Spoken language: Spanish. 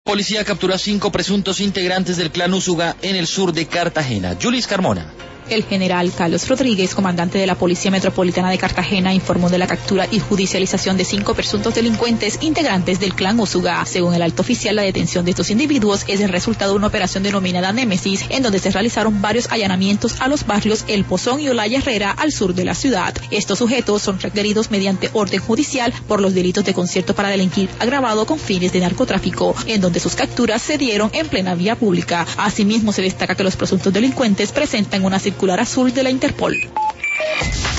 Policía capturó a 5 presuntos integrantes del clan Usuga en el sur de Cartagena. Yulis Carmona. El general Carlos Rodríguez, comandante de la Policía Metropolitana de Cartagena, informó de la captura y judicialización de 5 presuntos delincuentes integrantes del clan Usuga. Según el alto oficial, la detención de estos individuos es el resultado de una operación denominada Némesis, en donde se realizaron varios allanamientos a los barrios El Pozón y Olaya Herrera al sur de la ciudad. Estos sujetos son requeridos mediante orden judicial por los delitos de concierto para delinquir agravado con fines de narcotráfico, en donde sus capturas se dieron en plena vía pública. Asimismo, se destaca que los presuntos delincuentes presentan una circular azul de la Interpol.